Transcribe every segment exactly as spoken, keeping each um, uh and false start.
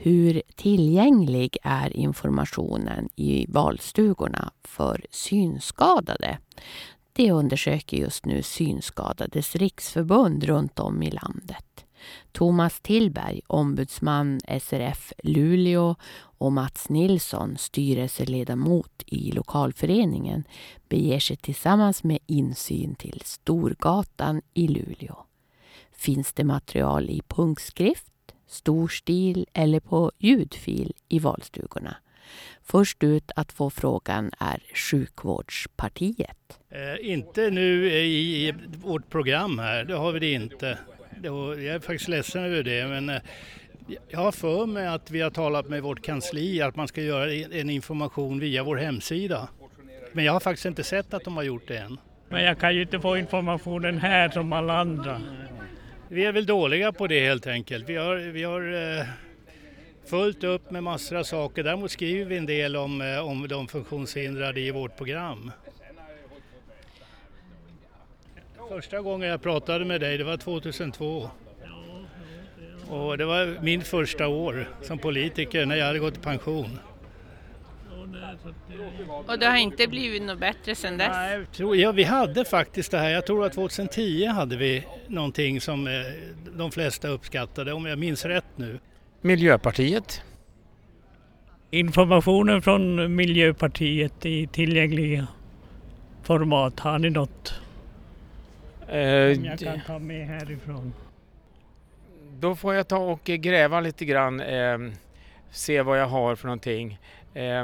Hur tillgänglig är informationen i valstugorna för synskadade? Det undersöker just nu Synskadades riksförbund runt om i landet. Thomas Tillberg, ombudsman S R F Luleå, och Mats Nilsson, styrelseledamot i lokalföreningen, beger sig tillsammans med insyn till Storgatan i Luleå. Finns det material i punktskrift, storstil eller på ljudfil i valstugorna? Först ut att få frågan är Sjukvårdspartiet. Eh, inte nu i, i vårt program här, det har vi det inte. Det var, jag är faktiskt ledsen över det, men eh, jag har för mig att vi har talat med vårt kansli att man ska göra en information via vår hemsida. Men jag har faktiskt inte sett att de har gjort det än. Men jag kan ju inte få informationen här som alla andra. Vi är väl dåliga på det helt enkelt. Vi har, vi har eh, fullt upp med massor av saker. Däremot skriver vi en del om, eh, om de funktionshindrade i vårt program. Första gången jag pratade med dig, det var tjugohundratvå. Och det var min första år som politiker när jag hade gått i pension. Och det har inte blivit något bättre sedan dess? Nej, tror jag, vi hade faktiskt det här. Jag tror att tjugohundratio hade vi någonting som eh, de flesta uppskattade, om jag minns rätt nu. Miljöpartiet. Informationen från Miljöpartiet i tillgängliga format, har ni något? Eh, Som jag kan ta med härifrån. Då får jag ta och gräva lite grann, eh, se vad jag har för någonting. Eh, eh,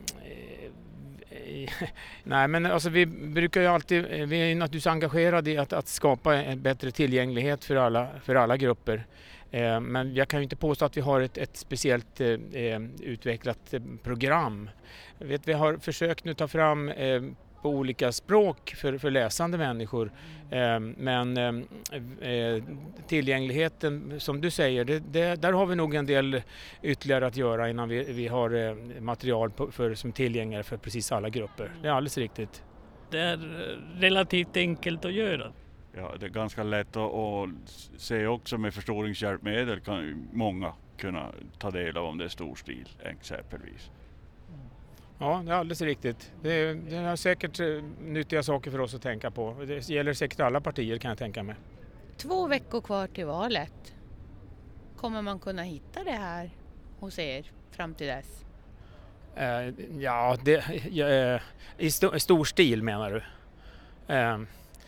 nej men alltså vi brukar ju alltid, vi är naturligtvis engagerade i att, att skapa en bättre tillgänglighet för alla, för alla grupper. Eh, men jag kan ju inte påstå att vi har ett, ett speciellt eh, utvecklat program. Jag vet, vi har försökt nu ta fram eh, på olika språk för, för läsande människor. Eh, men eh, tillgängligheten, som du säger, det, det, där har vi nog en del ytterligare att göra innan vi, vi har eh, material på, för, som tillgängligare för precis alla grupper. Det är alldeles riktigt. Det är relativt enkelt att göra. Ja, det är ganska lätt att, att se också med förstoringshjälpmedel kan många kunna ta del av om det är stor stil exempelvis. Ja, det är alldeles riktigt. Det är, det är säkert nyttiga saker för oss att tänka på. Det gäller säkert alla partier, kan jag tänka mig. Två veckor kvar till valet. Kommer man kunna hitta det här hos er fram till dess? Uh, ja, det, uh, i st- stor stil menar du? Uh,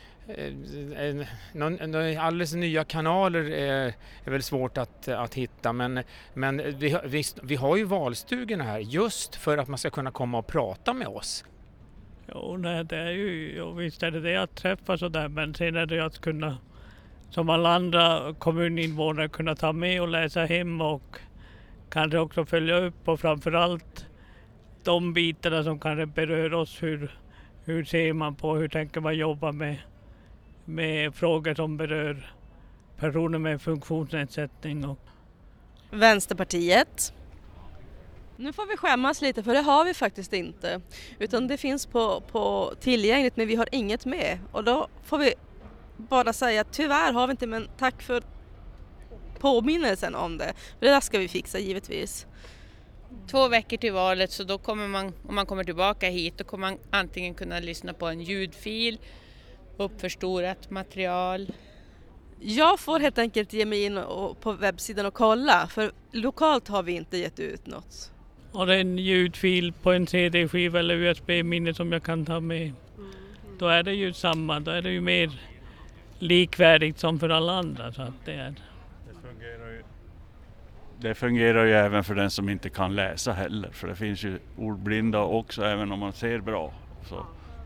uh, någon, någon, alldeles nya kanaler är, är väl svårt att, att hitta, men, men vi, vi, vi har ju valstugorna här just för att man ska kunna komma och prata med oss. Jo, nej, det är ju, jo, visst är det det att träffa sådär, men sen är det att kunna, som alla andra kommuninvånare, kunna ta med och läsa hem och kanske också följa upp, och framförallt de bitarna som kanske berör oss. Hur, hur ser man på, hur tänker man jobba med, med frågor som berör personer med funktionsnedsättning. Och Vänsterpartiet. Nu får vi skämmas lite, för det har vi faktiskt inte. Utan det finns på, på tillgängligt, men vi har inget med. Och då får vi bara säga att tyvärr har vi inte, men tack för påminnelsen om det. För det där ska vi fixa givetvis. Två veckor till valet, så då kommer man, om man kommer tillbaka hit, då kommer man antingen kunna lyssna på en ljudfil, uppförstorat material. Jag får helt enkelt ge mig in och, på webbsidan och kolla, för lokalt har vi inte gett ut något. Och det är en ljudfil på en C D-skiva eller U S B-minne som jag kan ta med. Då är det ju samma, då är det ju mer likvärdigt som för alla andra. Så att det, är. Det, fungerar ju, det fungerar ju även för den som inte kan läsa heller, för det finns ju ordblinda också även om man ser bra. Så.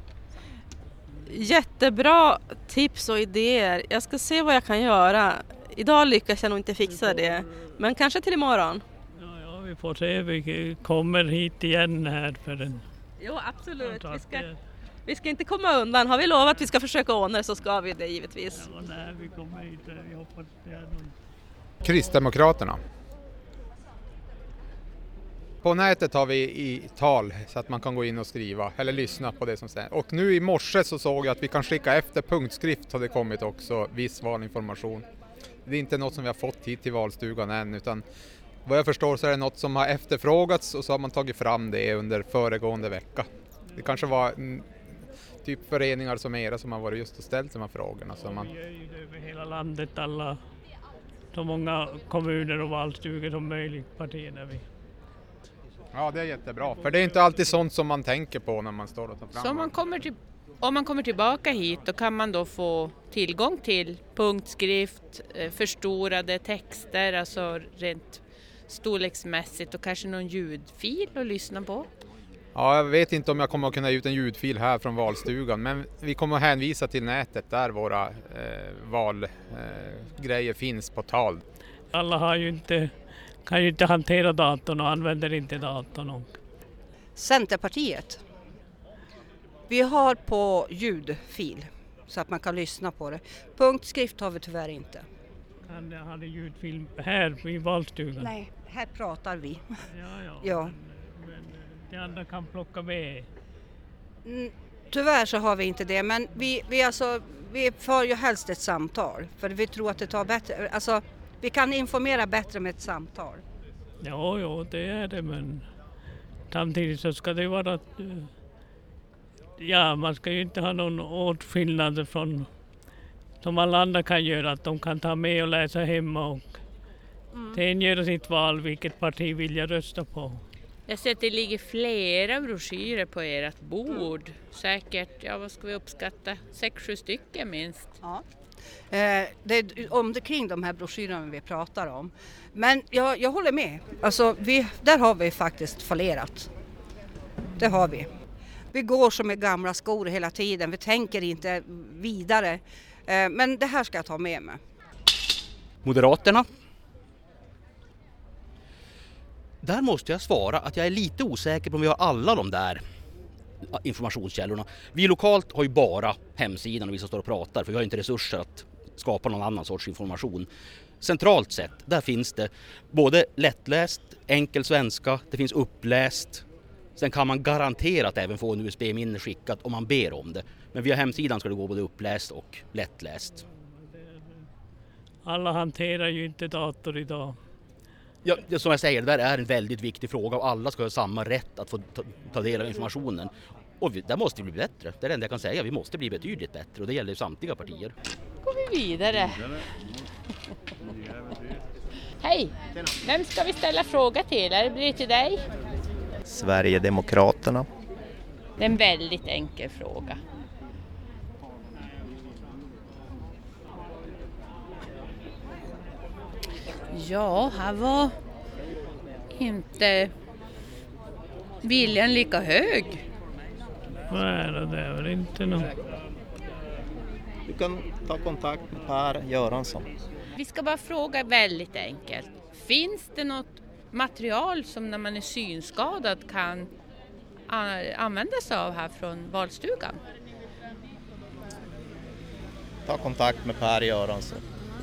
Jättebra tips och idéer. Jag ska se vad jag kan göra. Idag lyckas jag nog inte fixa det, men kanske till imorgon. Ja, ja, vi får se. Vi kommer hit igen här för en... Jo, absolut. Vi ska, vi ska inte komma undan. Har vi lovat att vi ska försöka ordna det, så ska vi det givetvis. Ja, nej, vi kommer hit. Vi hoppas det är någon... Kristdemokraterna. På nätet har vi i tal så att man kan gå in och skriva eller lyssna på det som sägs. Och nu i morse så såg jag att vi kan skicka efter punktskrift, har det kommit också viss valinformation. Det är inte något som vi har fått hit till valstugan än, utan vad jag förstår så är det något som har efterfrågats och så har man tagit fram det under föregående vecka. Det kanske var mm, typ föreningar som era som har varit just och ställt de här frågorna. Så man... Vi gör ju det över hela landet, alla, så många kommuner och valstugor som möjligt, partierna vi. Ja, det är jättebra. För det är inte alltid sånt som man tänker på när man står och tar fram. Så om man kommer, till, om man kommer tillbaka hit då kan man då få tillgång till punktskrift, förstorade texter, alltså rent storleksmässigt och kanske någon ljudfil att lyssna på. Ja, jag vet inte om jag kommer att kunna ge ut en ljudfil här från valstugan, men vi kommer att hänvisa till nätet där våra eh, valgrejer eh, finns på tal. Alla har ju inte, kan ju inte hantera datorn och använder inte datorn. Och... Centerpartiet. Vi har på ljudfil så att man kan lyssna på det. Punktskrift har vi tyvärr inte. Kan jag ha ljudfilm här i valstugan? Nej, här pratar vi. Ja, ja. Ja. Men, men de andra kan plocka med. Mm, tyvärr så har vi inte det, men vi, vi, alltså, vi för ju helst ett samtal. För vi tror att det tar bättre, alltså vi kan informera bättre med ett samtal. Ja, ja, det är det, men samtidigt så ska det vara att ja, man ska ju inte ha någon åtskillnad från som alla andra kan göra, att de kan ta med och läsa hemma och mm. sen göra sitt val, vilket parti vill jag rösta på. Jag ser att det ligger flera broschyrer på ert bord. Säkert, ja vad ska vi uppskatta, sex, sju stycken minst. Ja. Eh, det är om det kring de här broschyrerna vi pratar om. Men jag, jag håller med, alltså vi, där har vi faktiskt fallerat. Det har vi. Vi går som med gamla skor hela tiden, vi tänker inte vidare. Eh, men det här ska jag ta med mig. Moderaterna. Där måste jag svara att jag är lite osäker på om vi har alla de där informationskällorna. Vi lokalt har ju bara hemsidan och vi som står och pratar, för vi har inte resurser att skapa någon annan sorts information. Centralt sett, där finns det både lättläst, enkel svenska, det finns uppläst. Sen kan man garanterat även få en U S B-minne skickat om man ber om det. Men via hemsidan ska det gå både uppläst och lättläst. Alla hanterar ju inte dator idag. Ja, som jag säger, det där är en väldigt viktig fråga och alla ska ha samma rätt att få ta, ta del av informationen. Och vi, där måste vi bli bättre. Det är det enda jag kan säga. Vi måste bli betydligt bättre och det gäller samtliga partier. Går vi vidare. Hej! Vem ska vi ställa fråga till? Är det blir till dig? Sverigedemokraterna. Det är en väldigt enkel fråga. Ja, här var inte viljan lika hög. Nej, det är väl inte något. Du kan ta kontakt med Per Göransson. Vi ska bara fråga väldigt enkelt. Finns det något material som när man är synskadad kan använda sig av här från valstugan? Ta kontakt med Per Göransson.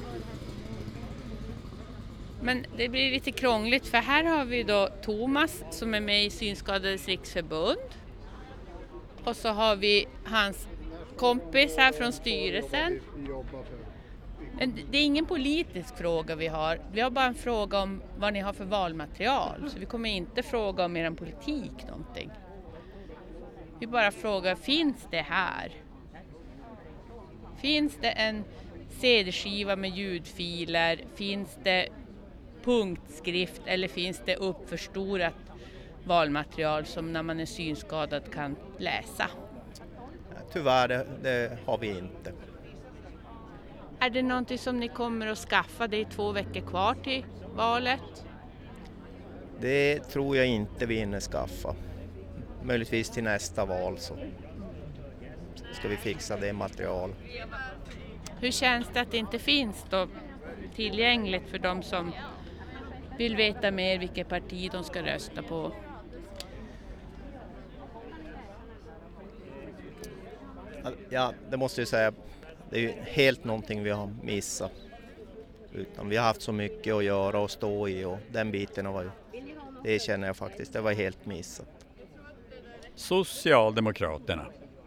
Men det blir lite krångligt för här har vi då Thomas som är med i Synskadades riksförbund. Och så har vi hans kompis här från styrelsen. Men det är ingen politisk fråga vi har. Vi har bara en fråga om vad ni har för valmaterial. Så vi kommer inte fråga om er politik någonting. Vi bara frågar, finns det här? Finns det en C D-skiva med ljudfiler? Finns det punktskrift eller finns det uppförstorat valmaterial som när man är synskadad kan läsa? Tyvärr, det, det har vi inte. Är det någonting som ni kommer att skaffa? Det är två veckor kvar till valet. Det tror jag inte vi hinner skaffa. Möjligtvis till nästa val så ska vi fixa det material. Hur känns det att det inte finns då tillgängligt för de som vill veta mer vilket parti de ska rösta på? Ja, det måste jag säga. Det är ju helt någonting vi har missat. Utan vi har haft så mycket att göra och stå i och den biten var ju, det känner jag faktiskt, det var helt missat. Socialdemokraterna.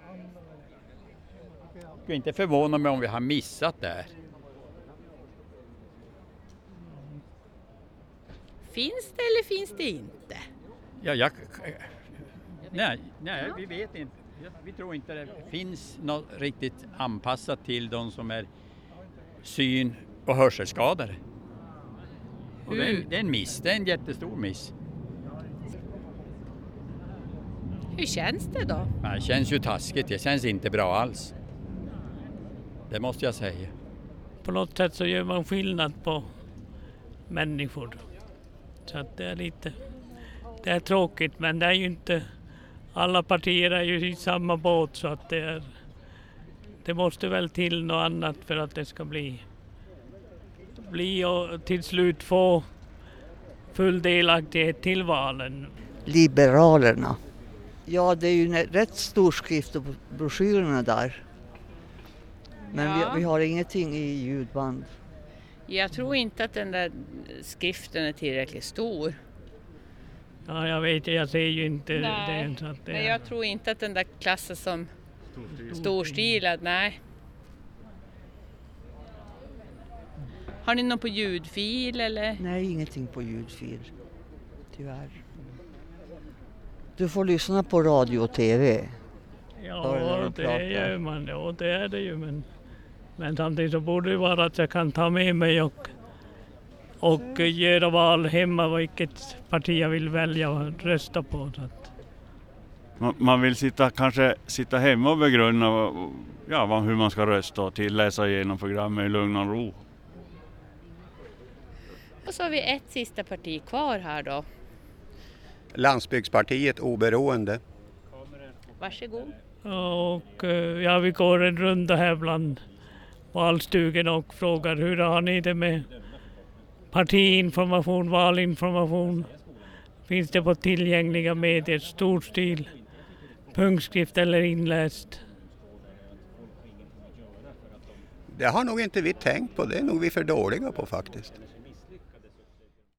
Jag skulle inte förvåna mig om vi har missat där. Finns det eller finns det inte? Ja, jag, nej, nej, vi vet inte. Vi tror inte det finns något riktigt anpassat till de som är syn- och hörselskadade. Och det, är, det är en miss, det är en jättestor miss. Hur känns det då? Det känns ju taskigt, det känns inte bra alls. Det måste jag säga. På något sätt så gör man skillnad på människor. Så att det är lite, det är tråkigt, men det är ju inte, alla partier är ju i samma båt, så att det är, det måste väl till något annat för att det ska bli, bli och till slut få full delaktighet till valen. Liberalerna. Ja, det är ju en rätt stor skrift på broschyrerna där. Men Ja. vi, vi har ingenting i ljudband. Jag tror inte att den där skriften är tillräckligt stor. Ja, jag vet, jag ser ju inte Nej, det. Så att det men jag tror inte att den där klassas som storstilad, nej. Har ni någon på ljudfil eller? Nej, ingenting på ljudfil. Tyvärr. Du får lyssna på radio och tv. Ja, det gör man. Ja, det är det ju. Men, men samtidigt så borde det vara att jag kan ta med mig och, och göra val hemma vilket parti jag vill välja och rösta på. Så att. Man, man vill sitta, kanske sitta hemma och begrunda ja, vad- hur man ska rösta och till läsa igenom programmet i lugn och ro. Och så har vi ett sista parti kvar här då. Landsbygdspartiet Oberoende. Varsågod. Och eh, ja, vi går en runda här bland valstugorna och frågar hur har ni det med partiinformation, valinformation? Finns det på tillgängliga medier, stor stil, punktskrift eller inläst? Det har nog inte vi tänkt på, det är nog vi för dåliga på faktiskt.